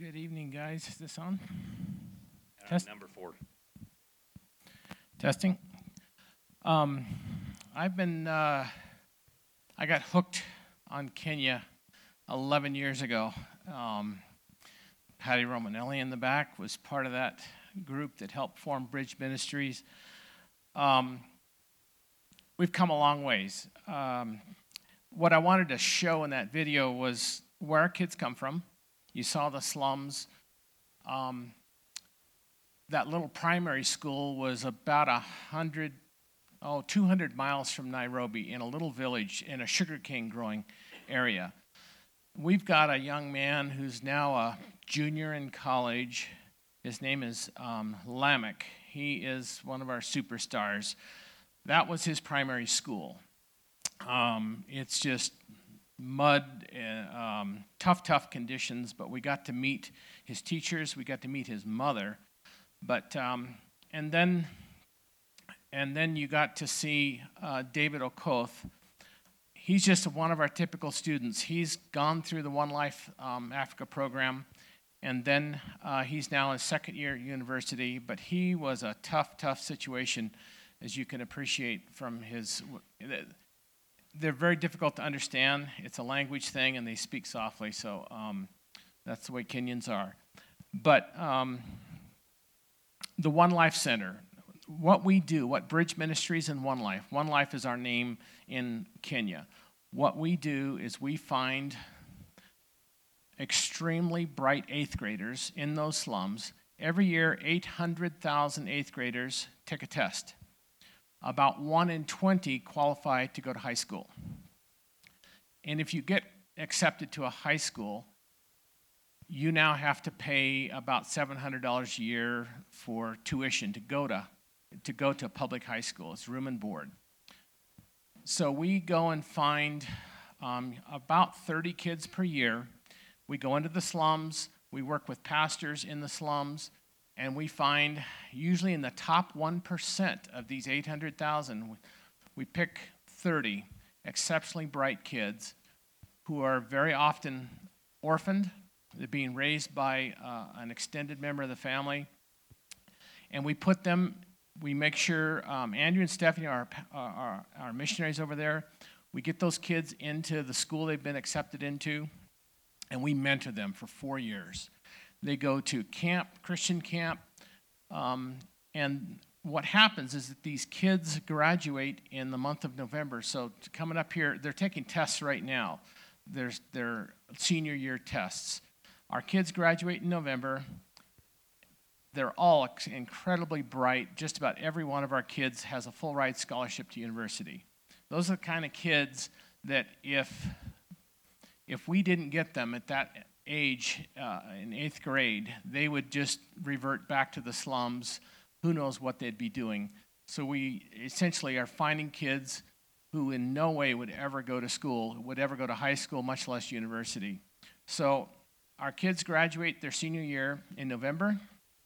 Good evening, guys. Is this on? Number 4. Testing. I've been, I got hooked on Kenya 11 years ago. Patty Romanelli in the back was part of that group that helped form Bridge Ministries. We've come a long ways. What I wanted to show in that video was where our kids come from. You saw the slums. That little primary school was about 200 miles from Nairobi in a little village in a sugarcane growing area. We've got a young man who's now a junior in college. His name is Lamech. He is one of our superstars. That was his primary school. It's just mud, tough conditions, but we got to meet his teachers, we got to meet his mother, but and then you got to see David Okoth. He's just one of our typical students. He's gone through the One Life Africa program, and then he's now in second year at university, but he was a tough situation, as you can appreciate from his. They're very difficult to understand. It's a language thing, and they speak softly, so that's the way Kenyans are. But the One Life Center, what we do, what Bridge Ministries and One Life is our name in Kenya. What we do is we find extremely bright 8th graders in those slums. Every year, 800,000 8th graders take a test. About 1 in 20 qualify to go to high school. And if you get accepted to a high school, you now have to pay about $700 a year for tuition to go to a public high school. It's room and board. So we go and find about 30 kids per year. We go into the slums. We work with pastors in the slums. And we find, usually in the top 1% of these 800,000, we pick 30 exceptionally bright kids who are very often orphaned. They're being raised by an extended member of the family. And we put them, we make sure, Andrew and Stephanie are our missionaries over there. We get those kids into the school they've been accepted into, and we mentor them for 4 years. They go to camp, Christian camp, and what happens is that these kids graduate in the month of November. So coming up here, they're taking tests right now. There's their senior year tests. Our kids graduate in November. They're all incredibly bright. Just about every one of our kids has a full ride scholarship to university. Those are the kind of kids that if we didn't get them at that age in 8th grade, they would just revert back to the slums. Who knows what they'd be doing. So we essentially are finding kids who in no way would ever go to school, would ever go to high school, much less university. So our kids graduate their senior year in November.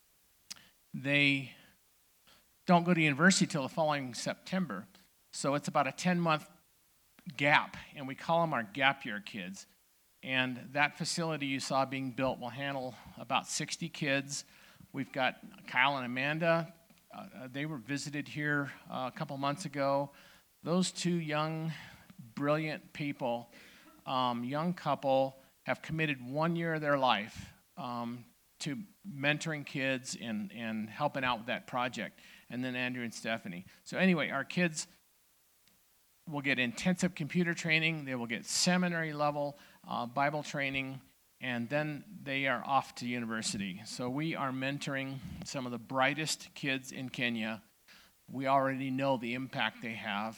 They don't go to university till the following September. So it's about a 10-month gap, and we call them our gap year kids. And that facility you saw being built will handle about 60 kids. We've got Kyle and Amanda. They were visited here a couple months ago. Those two young, brilliant people, young couple, have committed 1 year of their life to mentoring kids and helping out with that project. And then Andrew and Stephanie. So anyway, our kids will get intensive computer training. They will get seminary level Bible training, and then they are off to university. So we are mentoring some of the brightest kids in Kenya. We already know the impact they have.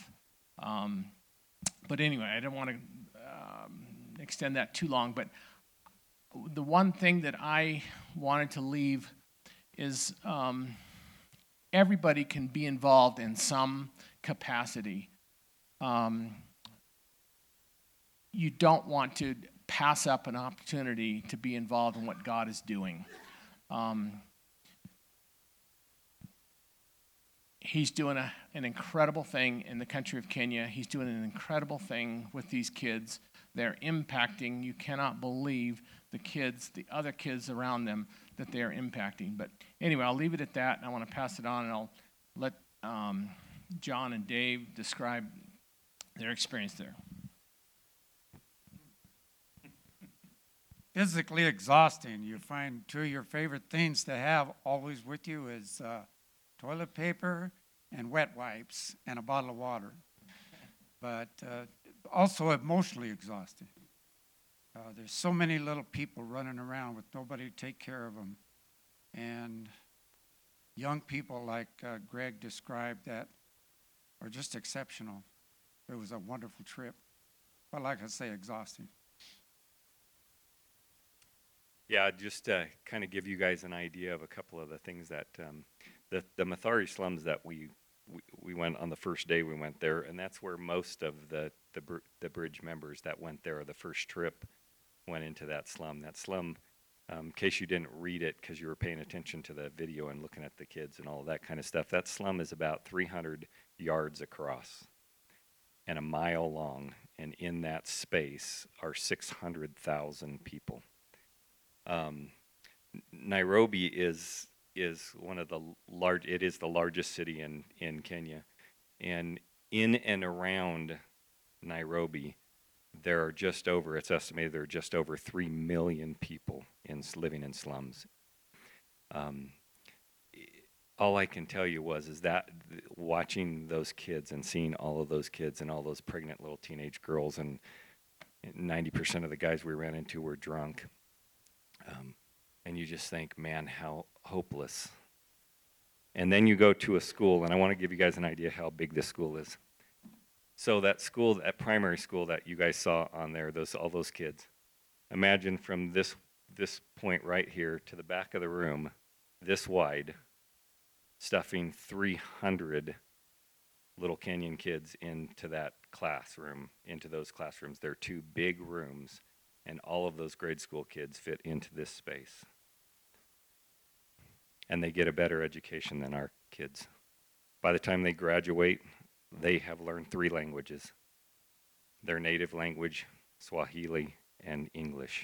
But anyway, I don't want to extend that too long, but the one thing that I wanted to leave is everybody can be involved in some capacity. You don't want to pass up an opportunity to be involved in what God is doing. He's doing an incredible thing in the country of Kenya. He's doing an incredible thing with these kids. they're impacting. You cannot believe the other kids around them that they're impacting. But anyway, I'll leave it at that, and I want to pass it on, and I'll let John and Dave describe their experience there. Physically exhausting. You find two of your favorite things to have always with you is toilet paper and wet wipes and a bottle of water. But also emotionally exhausting. There's so many little people running around with nobody to take care of them. And young people like Greg described that are just exceptional. It was a wonderful trip. But like I say, exhausting. Yeah, just to kind of give you guys an idea of a couple of the things that the Mathari slums that we went on the first day we went there, and that's where most of the bridge members that went there the first trip went into that slum. That slum, in case you didn't read it because you were paying attention to the video and looking at the kids and all of that kind of stuff, that slum is about 300 yards across and a mile long, and in that space are 600,000 people. Nairobi is one of the largest city in Kenya, and in and around Nairobi there are it's estimated there are just over 3 million people living in slums. All I can tell you is that watching those kids and seeing all of those kids and all those pregnant little teenage girls, and 90% of the guys we ran into were drunk. And you just think, man, how hopeless. And then you go to a school, and I want to give you guys an idea how big this school is. So that school, that primary school that you guys saw on there, all those kids, imagine from this point right here to the back of the room, this wide, stuffing 300 little Kenyan kids into those classrooms. They're two big rooms. And all of those grade school kids fit into this space. And they get a better education than our kids. By the time they graduate, they have learned 3 languages. Their native language, Swahili, and English.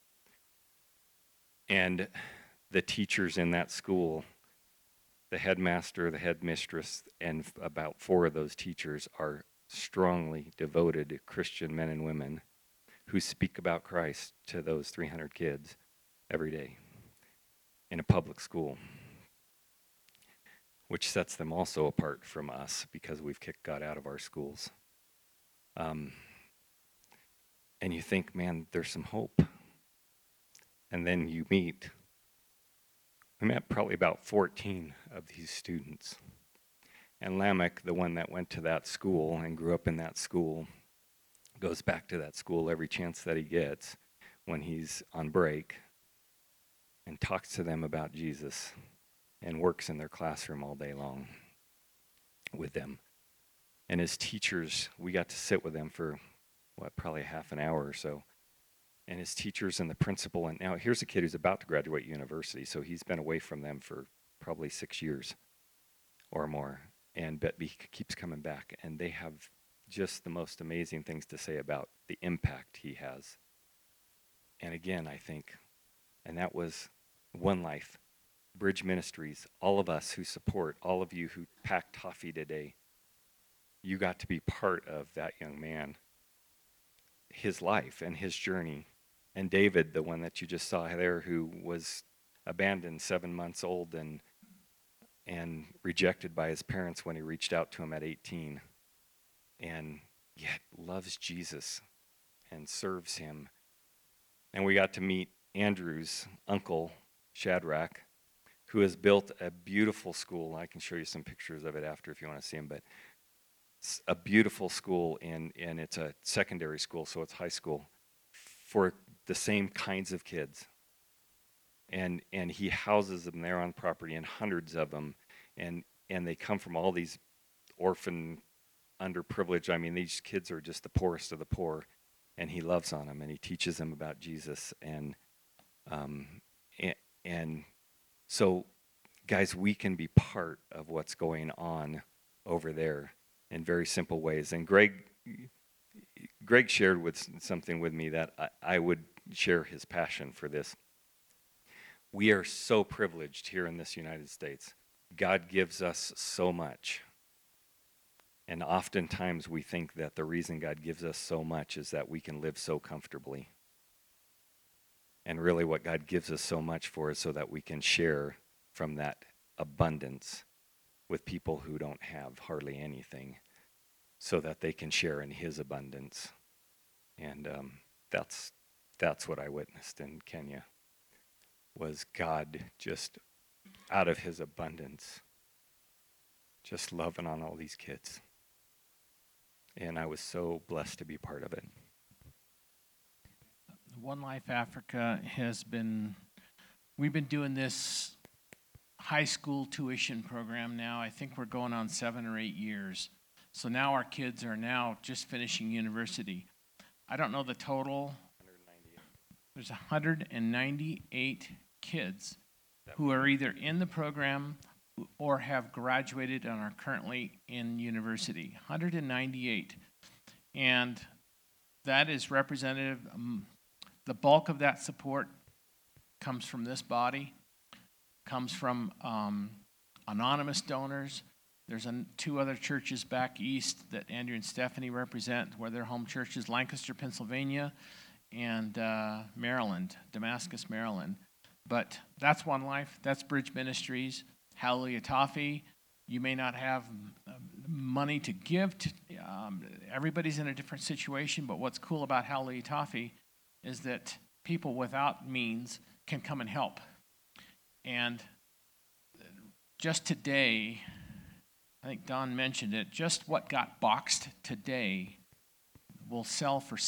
And the teachers in that school, the headmaster, the headmistress, and about 4 of those teachers are strongly devoted Christian men and women who speak about Christ to those 300 kids every day in a public school, which sets them also apart from us because we've kicked God out of our schools. And you think, man, there's some hope. And then we met probably about 14 of these students. And Lamech, the one that went to that school and grew up in that school, goes back to that school every chance that he gets when he's on break and talks to them about Jesus and works in their classroom all day long with them. And his teachers, we got to sit with them for, probably half an hour or so. And his teachers and the principal, and now here's a kid who's about to graduate university, so he's been away from them for probably 6 years or more. But he keeps coming back, and they have just the most amazing things to say about the impact he has. And again, I think, and that was One Life, Bridge Ministries, all of us who support, all of you who packed toffee today, you got to be part of that young man, his life and his journey. And David, the one that you just saw there, who was abandoned 7 months old and rejected by his parents when he reached out to him at 18. And yet loves Jesus and serves him. And we got to meet Andrew's uncle, Shadrach, who has built a beautiful school. I can show you some pictures of it after if you want to see them, but it's a beautiful school, and it's a secondary school, so it's high school, for the same kinds of kids. And he houses them there on property, and hundreds of them, and they come from all these orphan, underprivileged. I mean, these kids are just the poorest of the poor, and he loves on them, and he teaches them about Jesus. And so, guys, we can be part of what's going on over there in very simple ways. And Greg Greg shared something with me that I would share his passion for this. We are so privileged here in this United States. God gives us so much. And oftentimes we think that the reason God gives us so much is that we can live so comfortably. And really what God gives us so much for is so that we can share from that abundance with people who don't have hardly anything, so that they can share in his abundance. And that's what I witnessed in Kenya, was God just out of his abundance, just loving on all these kids. And I was so blessed to be part of it. One Life Africa we've been doing this high school tuition program now. I think we're going on 7 or 8 years. So now our kids are now just finishing university. I don't know the total. 198. There's 198 kids who are either in the program or have graduated and are currently in university. 198. And that is representative. The bulk of that support comes from this body, comes from anonymous donors. There's 2 other churches back east that Andrew and Stephanie represent, where their home church is Lancaster, Pennsylvania, and Maryland, Damascus, Maryland. But that's One Life. That's Bridge Ministries. Hallelujah Toffee. You may not have money to give to. Everybody's in a different situation, but what's cool about Hallelujah Toffee is that people without means can come and help. And just today, I think Don mentioned it, just what got boxed today will sell for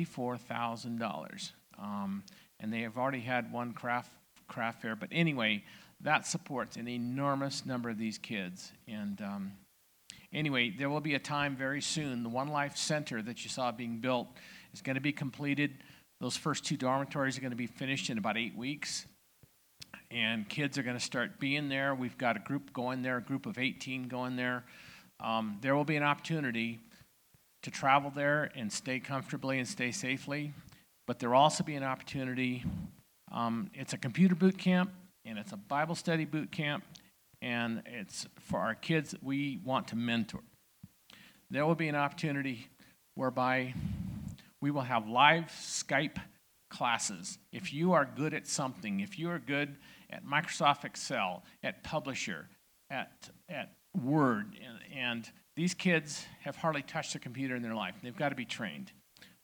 $74,000. And they have already had one craft fair. But anyway, that supports an enormous number of these kids. And anyway, there will be a time very soon. The One Life Center that you saw being built is going to be completed. Those first 2 dormitories are going to be finished in about 8 weeks. And kids are going to start being there. We've got a group going there, a group of 18 going there. There will be an opportunity to travel there and stay comfortably and stay safely. But there will also be an opportunity. It's a computer boot camp, and it's a Bible study boot camp, and it's for our kids that we want to mentor. There will be an opportunity whereby we will have live Skype classes. If you are good at something, if you are good at Microsoft Excel, at Publisher, at Word, and these kids have hardly touched a computer in their life. They've got to be trained.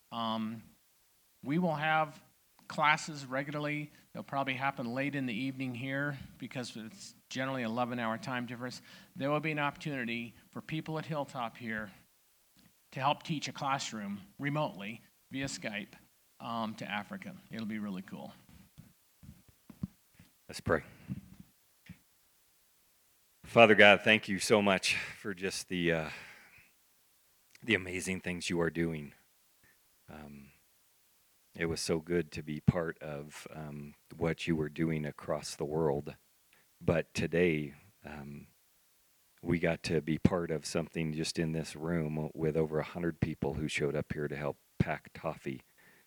We will have classes regularly. They'll probably happen late in the evening here because it's generally an 11-hour time difference. There will be an opportunity for people at Hilltop here to help teach a classroom remotely via Skype to Africa. It'll be really cool. Let's pray. Father God, thank you so much for just the amazing things you are doing. It was so good to be part of what you were doing across the world. But today, we got to be part of something just in this room with over 100 people who showed up here to help pack toffee,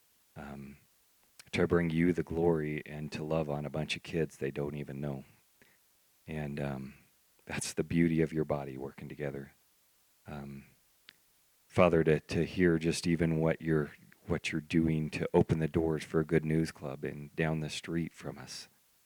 to bring you the glory and to love on a bunch of kids they don't even know. And that's the beauty of your body working together. Father, to hear just even what you're doing to open the doors for a Good News Club and down the street from us.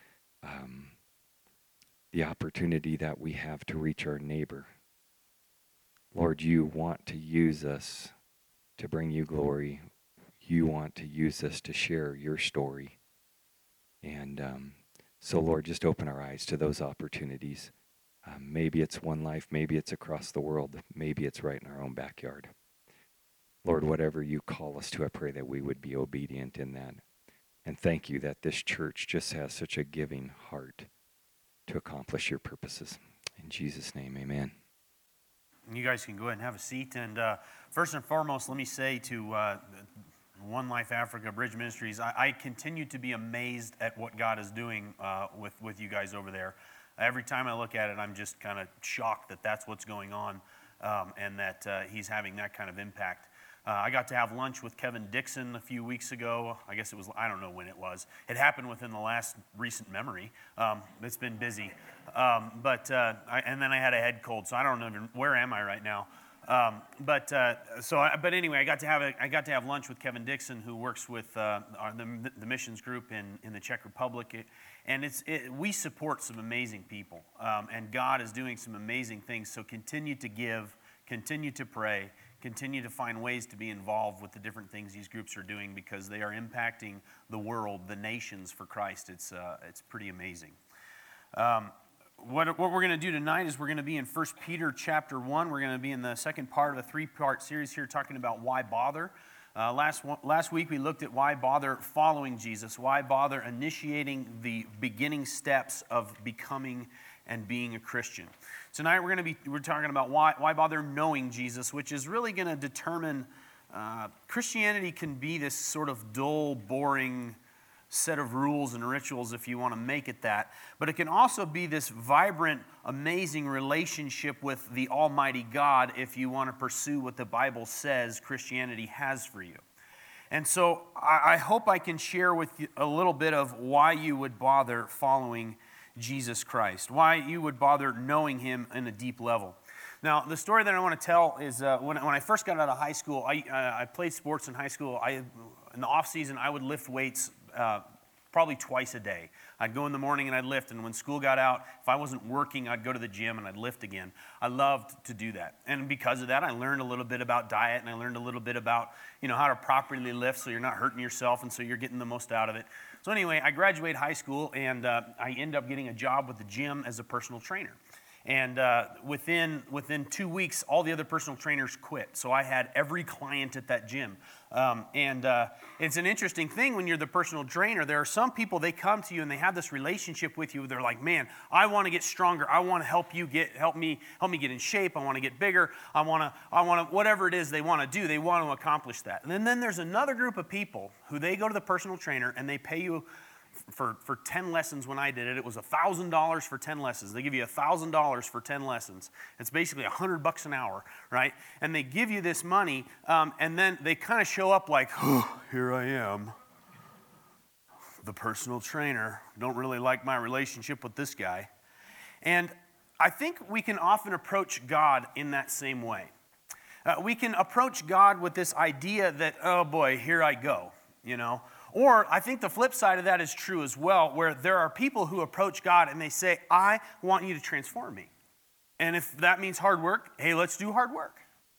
The opportunity that we have to reach our neighbor. Lord, you want to use us to bring you glory. You want to use us to share your story. And so, Lord, just open our eyes to those opportunities. Maybe it's One Life, maybe it's across the world, maybe it's right in our own backyard. Lord, whatever you call us to, I pray that we would be obedient in that. And thank you that this church just has such a giving heart to accomplish your purposes. In Jesus' name, amen. You guys can go ahead and have a seat. And first and foremost, let me say to One Life Africa Bridge Ministries, I continue to be amazed at what God is doing with you guys over there. Every time I look at it, I'm just kind of shocked that that's what's going on and that he's having that kind of impact. I got to have lunch with Kevin Dixon a few weeks ago. I guess it was, I don't know when it was. It happened within the last recent memory. It's been busy. And then I had a head cold, so I don't know, where am I right now? But anyway, I got to have lunch with Kevin Dixon, who works with the missions group in the Czech Republic, and we support some amazing people, and God is doing some amazing things. So continue to give, continue to pray, continue to find ways to be involved with the different things these groups are doing, because they are impacting the world, the nations for Christ. It's pretty amazing. What we're going to do tonight is we're going to be in 1 Peter chapter 1. We're going to be in the second part of a 3-part series here talking about why bother. Last week we looked at why bother following Jesus, why bother initiating the beginning steps of becoming and being a Christian. Tonight we're talking about why bother knowing Jesus, which is really going to determine Christianity can be this sort of dull, boring set of rules and rituals if you want to make it that, but it can also be this vibrant, amazing relationship with the Almighty God if you want to pursue what the Bible says Christianity has for you. And so I hope I can share with you a little bit of why you would bother following Jesus Christ, why you would bother knowing Him in a deep level. Now, the story that I want to tell is when I first got out of high school, I played sports in high school. In the off season, I would lift weights probably twice a day. I'd go in the morning and I'd lift, and when school got out, if I wasn't working, I'd go to the gym and I'd lift again. I loved to do that. And because of that, I learned a little bit about diet, and I learned a little bit about, how to properly lift so you're not hurting yourself and so you're getting the most out of it. So anyway, I graduated high school, and I ended up getting a job with the gym as a personal trainer. And within 2 weeks, all the other personal trainers quit. So I had every client at that gym. It's an interesting thing when you're the personal trainer. There are some people, they come to you and they have this relationship with you. They're like, man, I want to get stronger. I want to help me get in shape. I want to get bigger. I want to, whatever it is they want to do, they want to accomplish that. And then there's another group of people who they go to the personal trainer and they pay you for 10 lessons. When I did it, it was $1,000 for 10 lessons. They give you $1,000 for 10 lessons. It's basically $100 an hour, right? And they give you this money, and then they kind of show up like, oh, here I am, the personal trainer. Don't really like my relationship with this guy. And I think we can often approach God in that same way. We can approach God with this idea that, oh boy, here I go, Or I think the flip side of that is true as well, where there are people who approach God and they say, I want you to transform me. And if that means hard work, hey, let's do hard work.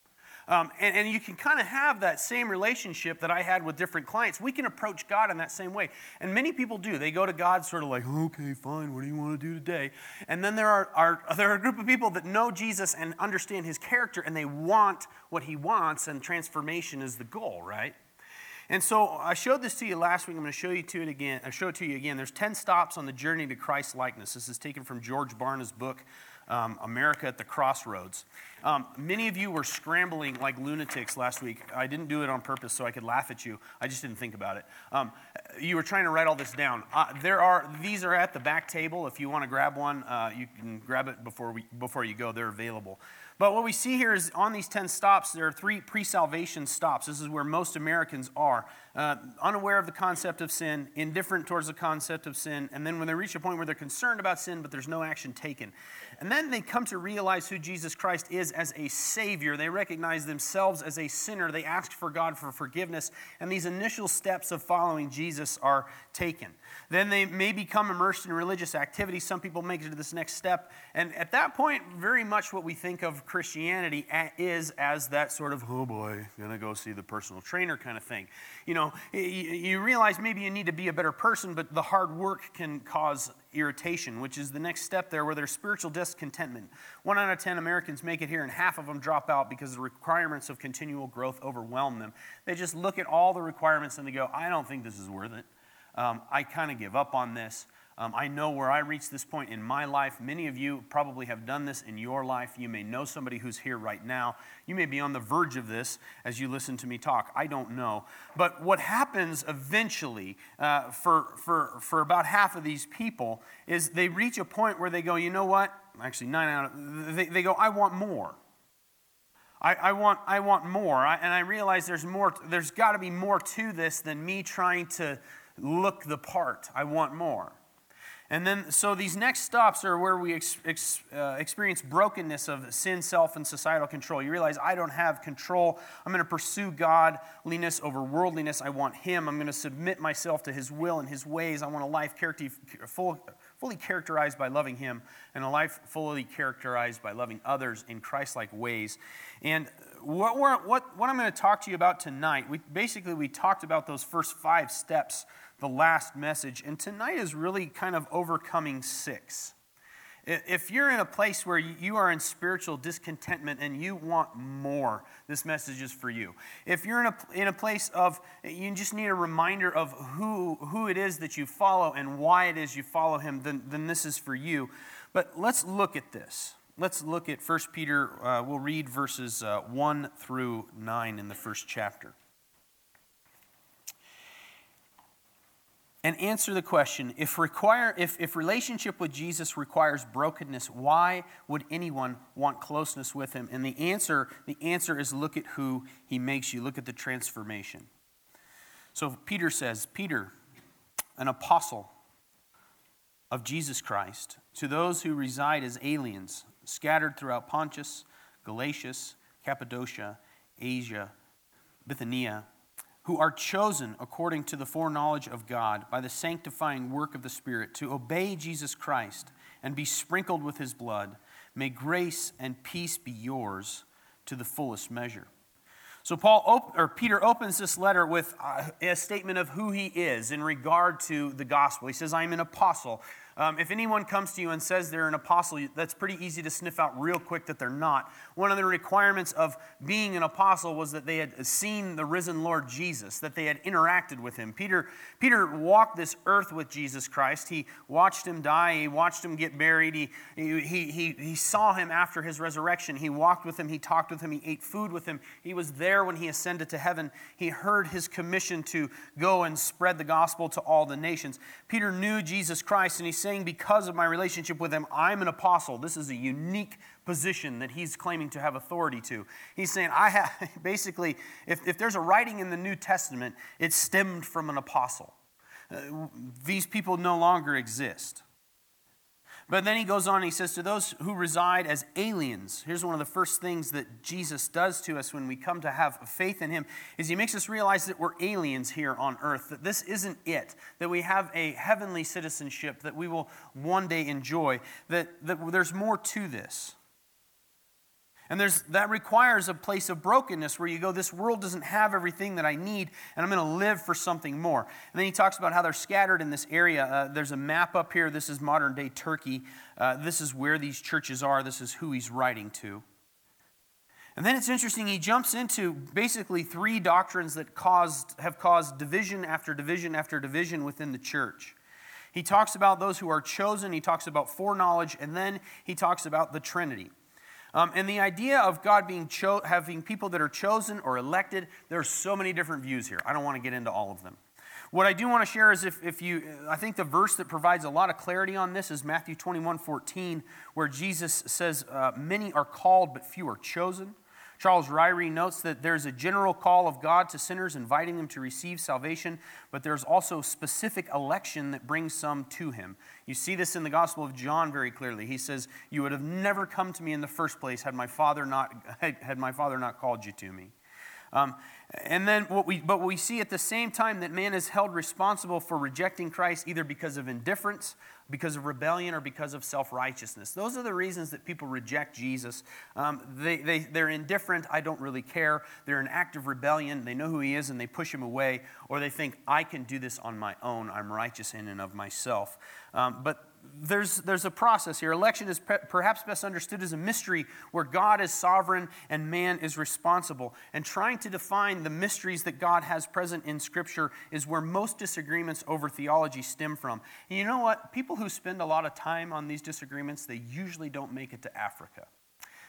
And you can kind of have that same relationship that I had with different clients. We can approach God in that same way. And many people do. They go to God sort of like, okay, fine, what do you want to do today? And then there are a group of people that know Jesus and understand His character, and they want what He wants, and transformation is the goal, right? And so I showed this to you last week. I'm going to show it to you again. There's 10 stops on the journey to Christ likeness. This is taken from George Barna's book, America at the Crossroads. Many of you were scrambling like lunatics last week. I didn't do it on purpose so I could laugh at you. I just didn't think about it. You were trying to write all this down. These are at the back table. If you want to grab one, you can grab it before you go. They're available. But what we see here is on these 10 stops, there are 3 pre-salvation stops. This is where most Americans are, unaware of the concept of sin, indifferent towards the concept of sin, and then when they reach a point where they're concerned about sin, but there's no action taken. And then they come to realize who Jesus Christ is as a Savior. They recognize themselves as a sinner. They ask for God for forgiveness, and these initial steps of following Jesus are taken. Then they may become immersed in religious activity. Some people make it to this next step, and at that point, very much what we think of Christianity is as that sort of, oh boy, gonna go see the personal trainer kind of thing. You realize maybe you need to be a better person, but the hard work can cause irritation, which is the next step there, where there's spiritual discontentment. 1 out of 10 Americans make it here, and half of them drop out because the requirements of continual growth overwhelm them. They just look at all the requirements and they go, I don't think this is worth it. I kind of give up on this. I know where I reached this point in my life. Many of you probably have done this in your life. You may know somebody who's here right now. You may be on the verge of this as you listen to me talk. I don't know. But what happens eventually for about half of these people is they reach a point where they go, you know what? Actually, 9 out of they go, I want more. I want more. And I realize there's got to be more to this than me trying to look the part. I want more. And then, so these next stops are where we experience brokenness of sin, self, and societal control. You realize I don't have control. I'm going to pursue godliness over worldliness. I want Him. I'm going to submit myself to His will and His ways. I want a life fully characterized by loving Him, and a life fully characterized by loving others in Christ-like ways. And what I'm going to talk to you about tonight, we talked about those first 5 steps, the last message, and tonight is really kind of overcoming 6. If you're in a place where you are in spiritual discontentment and you want more, this message is for you. If you're in a place of, you just need a reminder of who it is that you follow and why it is you follow Him, then this is for you. But let's look at this. Let's look at 1 Peter. We'll read verses 1 through 9 in the first chapter. And answer the question, if relationship with Jesus requires brokenness, why would anyone want closeness with Him? And the answer is look at who He makes you. Look at the transformation. So Peter says, Peter, an apostle of Jesus Christ, to those who reside as aliens, scattered throughout Pontus, Galatia, Cappadocia, Asia, Bithynia, who are chosen according to the foreknowledge of God by the sanctifying work of the Spirit to obey Jesus Christ and be sprinkled with His blood, may grace and peace be yours to the fullest measure. So Peter opens this letter with a statement of who he is in regard to the gospel. He says, I am an apostle. If anyone comes to you and says they're an apostle, that's pretty easy to sniff out real quick that they're not. One of the requirements of being an apostle was that they had seen the risen Lord Jesus, that they had interacted with Him. Peter walked this earth with Jesus Christ. He watched Him die. He watched Him get buried. He saw Him after His resurrection. He walked with Him. He talked with Him. He ate food with Him. He was there when He ascended to heaven. He heard His commission to go and spread the gospel to all the nations. Peter knew Jesus Christ, and he's saying, because of my relationship with Him, I'm an apostle. This is a unique position that he's claiming to have authority to. He's saying, basically, if there's a writing in the New Testament, it stemmed from an apostle. These people no longer exist. But then he goes on and he says, to those who reside as aliens, here's one of the first things that Jesus does to us when we come to have faith in Him, is He makes us realize that we're aliens here on earth, that this isn't it, that we have a heavenly citizenship that we will one day enjoy, that there's more to this. And that requires a place of brokenness where you go, this world doesn't have everything that I need, and I'm going to live for something more. And then he talks about how they're scattered in this area. There's a map up here. This is modern-day Turkey. This is where these churches are. This is who he's writing to. And then it's interesting, he jumps into basically 3 doctrines that have caused division after division after division within the church. He talks about those who are chosen. He talks about foreknowledge, and then he talks about the Trinity. And the idea of God having people that are chosen or elected, there are so many different views here. I don't want to get into all of them. What I do want to share is I think the verse that provides a lot of clarity on this is Matthew 21:14, where Jesus says, many are called, but few are chosen. Charles Ryrie notes that there's a general call of God to sinners, inviting them to receive salvation, but there's also specific election that brings some to Him. You see this in the Gospel of John very clearly. He says, you would have never come to me in the first place had my Father not called you to me. And then what we see at the same time that man is held responsible for rejecting Christ either because of indifference, because of rebellion, or because of self-righteousness. Those are the reasons that people reject Jesus. They're indifferent. I don't really care. They're in active rebellion. They know who He is and they push Him away. Or they think, I can do this on my own. I'm righteous in and of myself. But there's a process here. Election is perhaps best understood as a mystery where God is sovereign and man is responsible. And trying to define the mysteries that God has present in Scripture is where most disagreements over theology stem from. And you know what? People who spend a lot of time on these disagreements, they usually don't make it to Africa.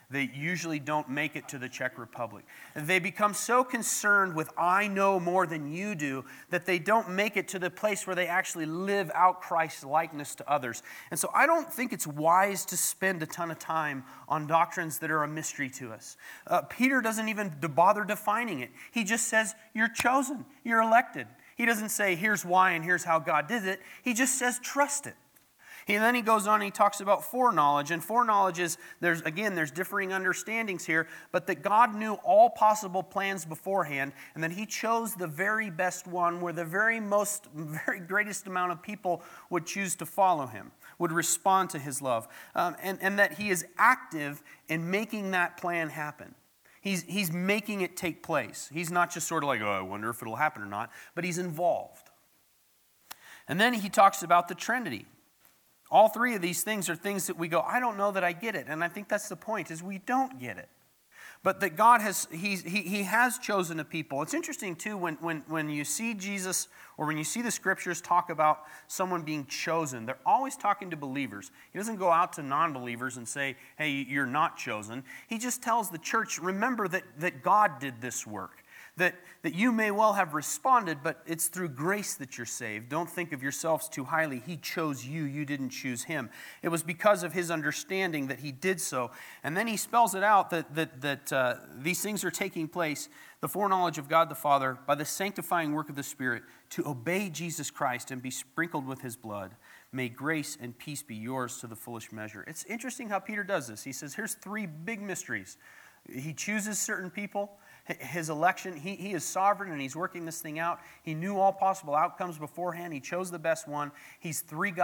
they usually don't make it to the Czech Republic. They become so concerned with I know more than you do that they don't make it to the place where they actually live out Christ's likeness to others. And so I don't think it's wise to spend a ton of time on doctrines that are a mystery to us. Peter doesn't even bother defining it. He just says, you're chosen, you're elected. He doesn't say, here's why and here's how God did it. He just says, trust it. And then he goes on and he talks about foreknowledge. And foreknowledge is, there's differing understandings here, but that God knew all possible plans beforehand, and that he chose the very best one where the very greatest amount of people would choose to follow him, would respond to his love. And that he is active in making that plan happen. He's making it take place. He's not just sort of like, oh, I wonder if it'll happen or not, but he's involved. And then he talks about the Trinity. All three of these things are things that we go, I don't know that I get it. And I think that's the point, is we don't get it. But that God has, he has chosen a people. It's interesting too, when you see Jesus, or when you see the scriptures talk about someone being chosen, they're always talking to believers. He doesn't go out to non-believers and say, hey, you're not chosen. He just tells the church, remember that God did this work. That you may well have responded, but it's through grace that you're saved. Don't think of yourselves too highly. He chose you. You didn't choose him. It was because of his understanding that he did so. And then he spells it out that these things are taking place, the foreknowledge of God the Father, by the sanctifying work of the Spirit, to obey Jesus Christ and be sprinkled with his blood. May grace and peace be yours to the fullest measure. It's interesting how Peter does this. He says, here's three big mysteries. He chooses certain people. His election, he is sovereign and he's working this thing out. He knew all possible outcomes beforehand. He chose the best one. He's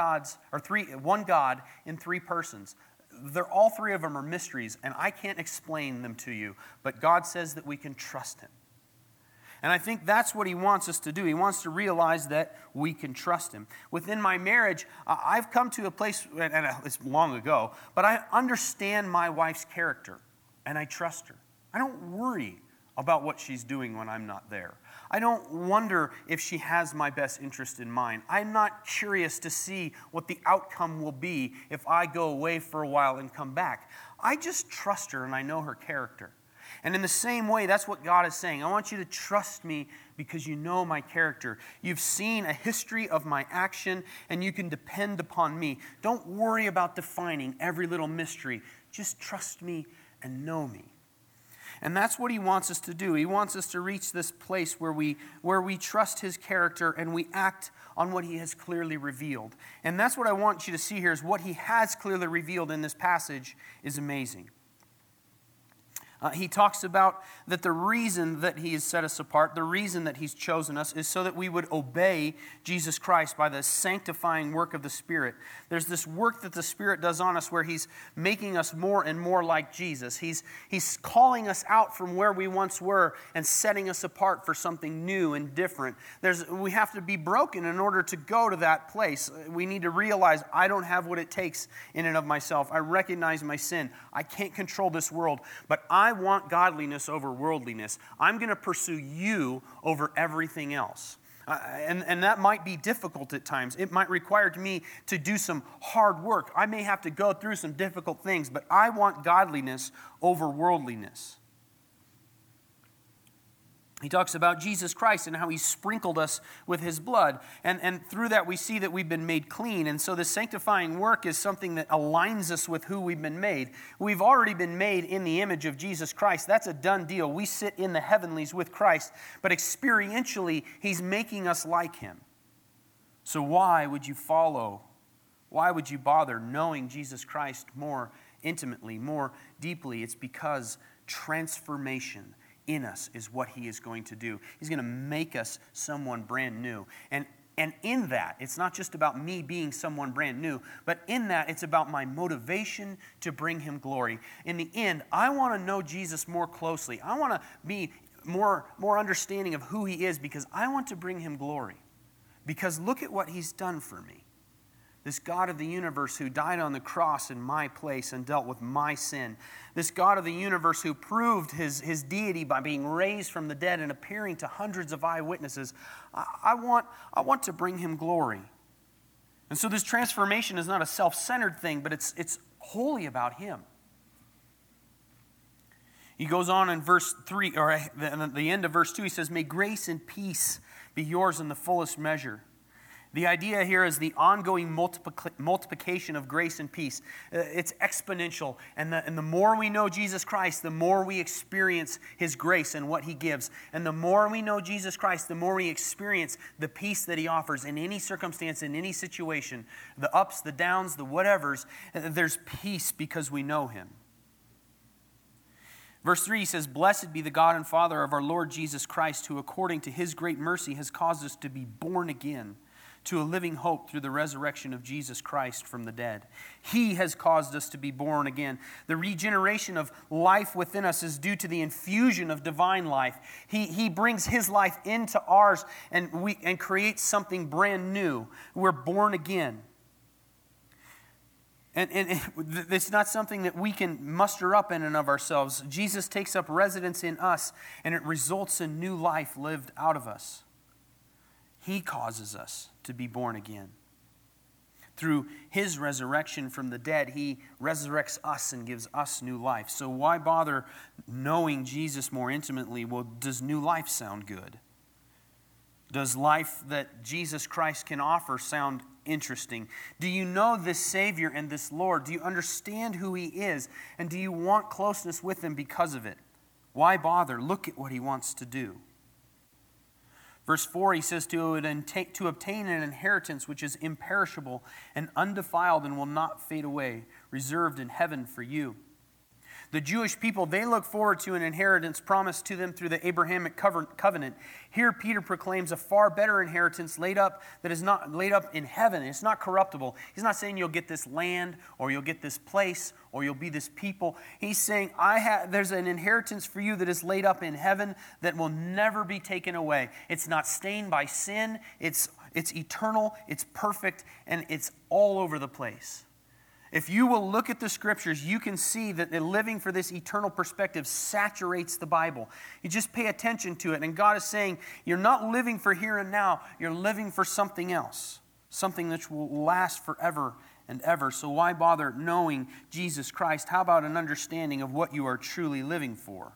one God in three persons. All three of them are mysteries, and I can't explain them to you, but God says that we can trust him. And I think that's what he wants us to do. He wants to realize that we can trust him. Within my marriage, I've come to a place, and it's long ago, but I understand my wife's character, and I trust her. I don't worry about what she's doing when I'm not there. I don't wonder if she has my best interest in mind. I'm not curious to see what the outcome will be if I go away for a while and come back. I just trust her and I know her character. And in the same way, that's what God is saying. I want you to trust me because you know my character. You've seen a history of my action and you can depend upon me. Don't worry about defining every little mystery. Just trust me and know me. And that's what he wants us to do. He wants us to reach this place where we trust his character and we act on what he has clearly revealed. And that's what I want you to see here, is what he has clearly revealed in this passage is amazing. He talks about that the reason that he has set us apart, the reason that he's chosen us, is so that we would obey Jesus Christ by the sanctifying work of the Spirit. There's this work that the Spirit does on us where he's making us more and more like Jesus. He's calling us out from where we once were and setting us apart for something new and different. We have to be broken in order to go to that place. We need to realize I don't have what it takes in and of myself. I recognize my sin. I can't control this world, but I want godliness over worldliness. I'm going to pursue you over everything else. And that might be difficult at times. It might require me to do some hard work. I may have to go through some difficult things, but I want godliness over worldliness. He talks about Jesus Christ and how he sprinkled us with his blood. And through that we see that we've been made clean. And so the sanctifying work is something that aligns us with who we've been made. We've already been made in the image of Jesus Christ. That's a done deal. We sit in the heavenlies with Christ. But experientially, he's making us like him. So why would you follow? Why would you bother knowing Jesus Christ more intimately, more deeply? It's because transformation in us is what he is going to do. He's going to make us someone brand new. And in that, it's not just about me being someone brand new, but in that, it's about my motivation to bring him glory. In the end, I want to know Jesus more closely. I want to be more understanding of who he is because I want to bring him glory. Because look at what he's done for me. This God of the universe who died on the cross in my place and dealt with my sin. This God of the universe who proved his deity by being raised from the dead and appearing to hundreds of eyewitnesses. I want to bring him glory. And so this transformation is not a self-centered thing, but it's wholly about him. He goes on in verse 3, or at the end of verse 2, he says, may grace and peace be yours in the fullest measure. The idea here is the ongoing multiplication of grace and peace. It's exponential. And the more we know Jesus Christ, the more we experience His grace and what He gives. And the more we know Jesus Christ, the more we experience the peace that He offers in any circumstance, in any situation. The ups, the downs, the whatevers. There's peace because we know Him. Verse 3 says, blessed be the God and Father of our Lord Jesus Christ, who according to His great mercy has caused us to be born again to a living hope through the resurrection of Jesus Christ from the dead. He has caused us to be born again. The regeneration of life within us is due to the infusion of divine life. He brings His life into ours and creates something brand new. We're born again. And it's not something that we can muster up in and of ourselves. Jesus takes up residence in us, and it results in new life lived out of us. He causes us to be born again. Through His resurrection from the dead, He resurrects us and gives us new life. So why bother knowing Jesus more intimately? Well, does new life sound good? Does life that Jesus Christ can offer sound interesting? Do you know this Savior and this Lord? Do you understand who He is? And do you want closeness with Him because of it? Why bother? Look at what He wants to do. Verse 4, he says, to obtain an inheritance which is imperishable and undefiled and will not fade away, reserved in heaven for you. The Jewish people, they look forward to an inheritance promised to them through the Abrahamic covenant. Here Peter proclaims a far better inheritance laid up that is not laid up in heaven. It's not corruptible. He's not saying you'll get this land or you'll get this place or you'll be this people. He's saying there's an inheritance for you that is laid up in heaven that will never be taken away. It's not stained by sin. It's eternal, it's perfect, and it's all over the place. If you will look at the Scriptures, you can see that living for this eternal perspective saturates the Bible. You just pay attention to it, and God is saying, you're not living for here and now, you're living for something else, something that will last forever and ever. So why bother knowing Jesus Christ? How about an understanding of what you are truly living for?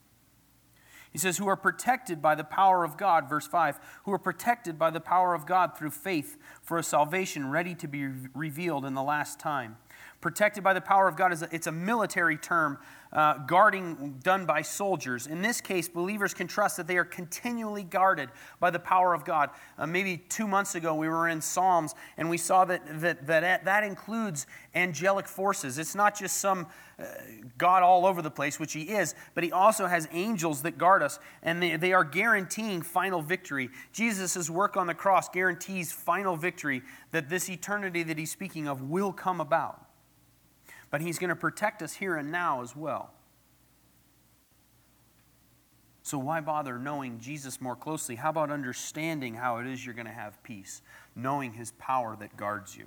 He says, who are protected by the power of God, verse 5, who are protected by the power of God through faith for a salvation ready to be revealed in the last time. Protected by the power of God, it's a military term, guarding done by soldiers. In this case, believers can trust that they are continually guarded by the power of God. Maybe 2 months ago, we were in Psalms, and we saw that includes angelic forces. It's not just some God all over the place, which He is, but He also has angels that guard us, and they are guaranteeing final victory. Jesus' work on the cross guarantees final victory, that this eternity that He's speaking of will come about. But He's going to protect us here and now as well. So why bother knowing Jesus more closely? How about understanding how it is you're going to have peace? Knowing His power that guards you.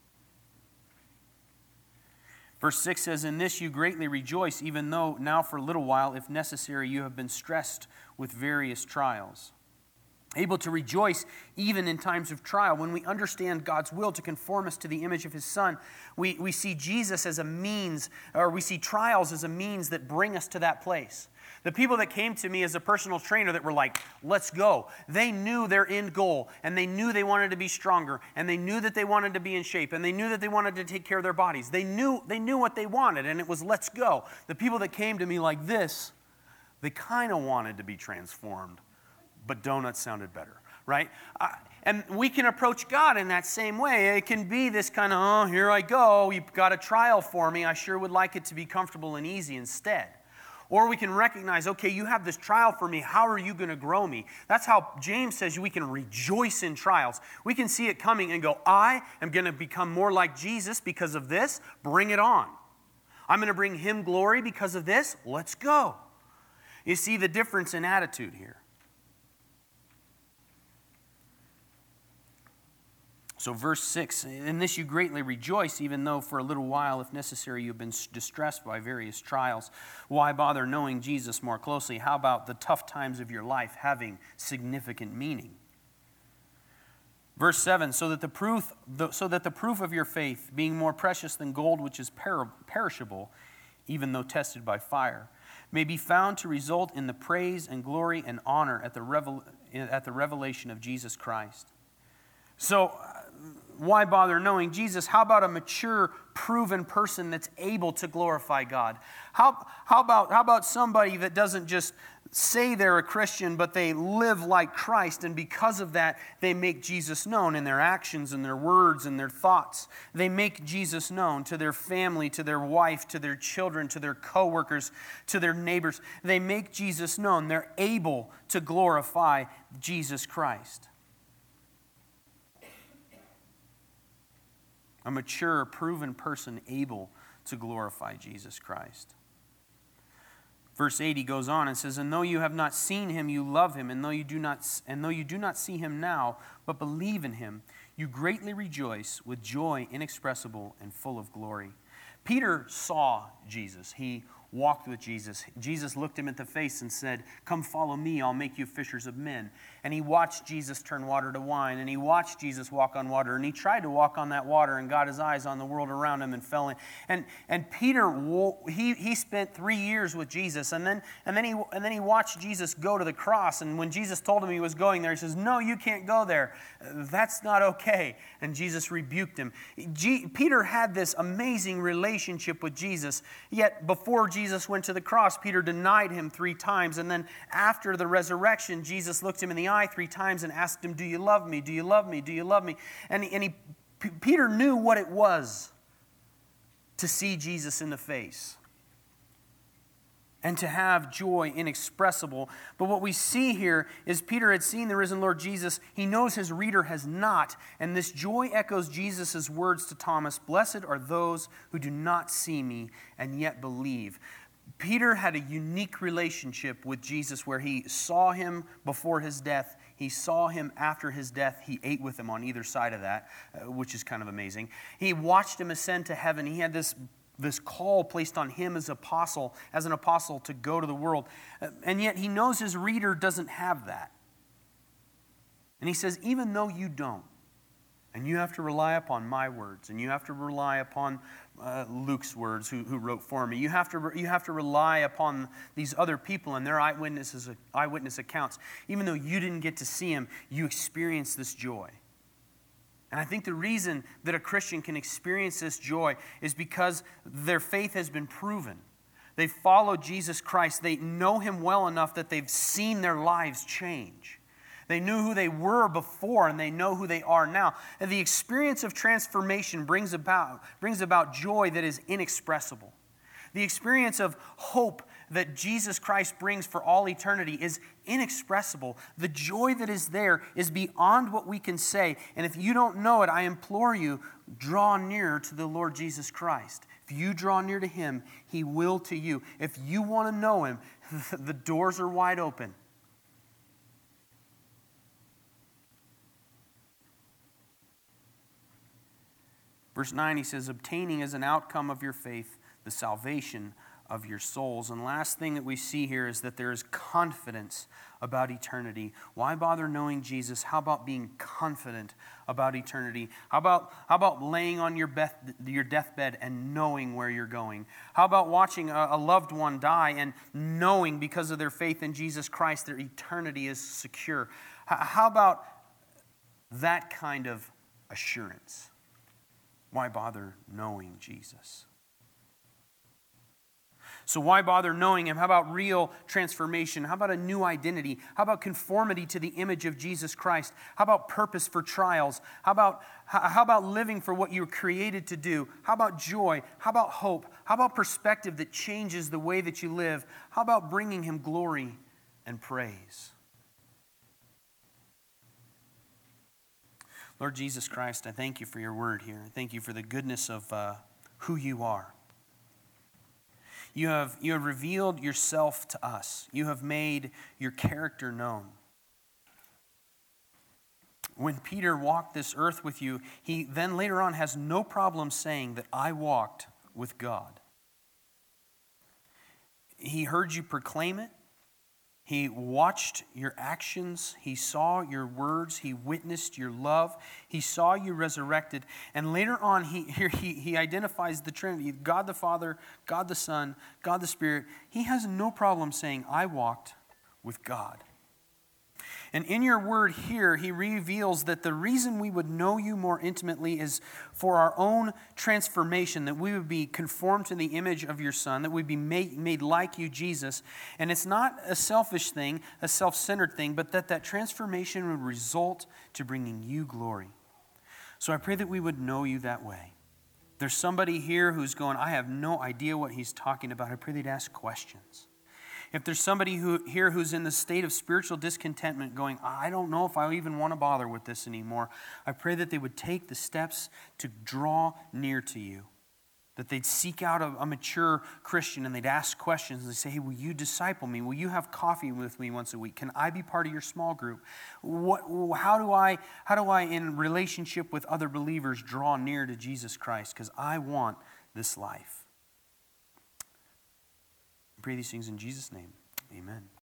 Verse 6 says, in this you greatly rejoice, even though now for a little while, if necessary, you have been stressed with various trials. Able to rejoice even in times of trial. When we understand God's will to conform us to the image of His Son, we see Jesus as a means, or we see trials as a means that bring us to that place. The people that came to me as a personal trainer that were like, let's go, they knew their end goal, and they knew they wanted to be stronger, and they knew that they wanted to be in shape, and they knew that they wanted to take care of their bodies. They knew what they wanted, and it was let's go. The people that came to me like this, they kind of wanted to be transformed, but donuts sounded better, right? And we can approach God in that same way. It can be this kind of, oh, here I go. You've got a trial for me. I sure would like it to be comfortable and easy instead. Or we can recognize, okay, you have this trial for me. How are you going to grow me? That's how James says we can rejoice in trials. We can see it coming and go, I am going to become more like Jesus because of this. Bring it on. I'm going to bring Him glory because of this. Let's go. You see the difference in attitude here. So verse 6, in this you greatly rejoice, even though for a little while, if necessary, you've been distressed by various trials. Why bother knowing Jesus more closely? How about the tough times of your life having significant meaning? Verse 7, so that the proof of your faith, being more precious than gold which is perishable, even though tested by fire, may be found to result in the praise and glory and honor at the revelation of Jesus Christ. So, why bother knowing Jesus? How about a mature, proven person that's able to glorify God? How about somebody that doesn't just say they're a Christian, but they live like Christ, and because of that, they make Jesus known in their actions and their words and their thoughts. They make Jesus known to their family, to their wife, to their children, to their coworkers, to their neighbors. They make Jesus known. They're able to glorify Jesus Christ. A mature, proven person able to glorify Jesus Christ. Verse 80 goes on and says, "And though you have not seen him, you love him, and though you do not see him now, but believe in him, you greatly rejoice with joy inexpressible and full of glory." Peter saw Jesus. He walked with Jesus. Jesus looked him in the face and said, "Come follow me, I'll make you fishers of men." And he watched Jesus turn water to wine, and he watched Jesus walk on water, and he tried to walk on that water and got his eyes on the world around him and fell in. And Peter, he spent 3 years with Jesus, and then he watched Jesus go to the cross, and when Jesus told him he was going there, he says, "No, you can't go there. That's not okay." And Jesus rebuked him. Peter had this amazing relationship with Jesus, yet before Jesus went to the cross, Peter denied him 3 times. And then after the resurrection, Jesus looked him in the eye 3 times and asked him, "Do you love me? Do you love me? Do you love me?" And Peter knew what it was to see Jesus in the face and to have joy inexpressible. But what we see here is Peter had seen the risen Lord Jesus. He knows his reader has not. And this joy echoes Jesus' words to Thomas, "Blessed are those who do not see me and yet believe." Peter had a unique relationship with Jesus where he saw him before his death. He saw him after his death. He ate with him on either side of that, which is kind of amazing. He watched him ascend to heaven. He had this call placed on him as an apostle to go to the world. And yet he knows his reader doesn't have that. And he says, even though you don't, and you have to rely upon my words, and you have to rely upon Luke's words, who wrote for me. You have to rely upon these other people and their eyewitness accounts. Even though you didn't get to see him, you experienced this joy. And I think the reason that a Christian can experience this joy is because their faith has been proven. They follow Jesus Christ. They know him well enough that they've seen their lives change. They knew who they were before, and they know who they are now. And the experience of transformation brings about joy that is inexpressible. The experience of hope that Jesus Christ brings for all eternity is inexpressible. The joy that is there is beyond what we can say. And if you don't know it, I implore you, draw near to the Lord Jesus Christ. If you draw near to him, he will to you. If you want to know him, the doors are wide open. Verse 9, he says, obtaining as an outcome of your faith the salvation of your souls. And last thing that we see here is that there is confidence about eternity. Why bother knowing Jesus? How about being confident about eternity? How about laying on your deathbed and knowing where you're going? How about watching a loved one die and knowing because of their faith in Jesus Christ their eternity is secure? How about that kind of assurance? Why bother knowing Jesus? So why bother knowing him? How about real transformation? How about a new identity? How about conformity to the image of Jesus Christ? How about purpose for trials? How about living for what you were created to do? How about joy? How about hope? How about perspective that changes the way that you live? How about bringing him glory and praise? Lord Jesus Christ, I thank you for your word here. I thank you for the goodness of who you are. You have revealed yourself to us. You have made your character known. When Peter walked this earth with you, he then later on has no problem saying that I walked with God. He heard you proclaim it. He watched your actions. He saw your words. He witnessed your love. He saw you resurrected. And later on, he identifies the Trinity, God the Father, God the Son, God the Spirit. He has no problem saying, I walked with God. And in your word here, he reveals that the reason we would know you more intimately is for our own transformation, that we would be conformed to the image of your Son, that we'd be made like you, Jesus. And it's not a selfish thing, a self-centered thing, but that transformation would result to bringing you glory. So I pray that we would know you that way. There's somebody here who's going, I have no idea what he's talking about. I pray they'd ask questions. If there's somebody here who's in the state of spiritual discontentment going, I don't know if I even want to bother with this anymore, I pray that they would take the steps to draw near to you, that they'd seek out a mature Christian and they'd ask questions. They say, hey, will you disciple me? Will you have coffee with me once a week? Can I be part of your small group? How do I, in relationship with other believers, draw near to Jesus Christ? Because I want this life. I pray these things in Jesus' name. Amen.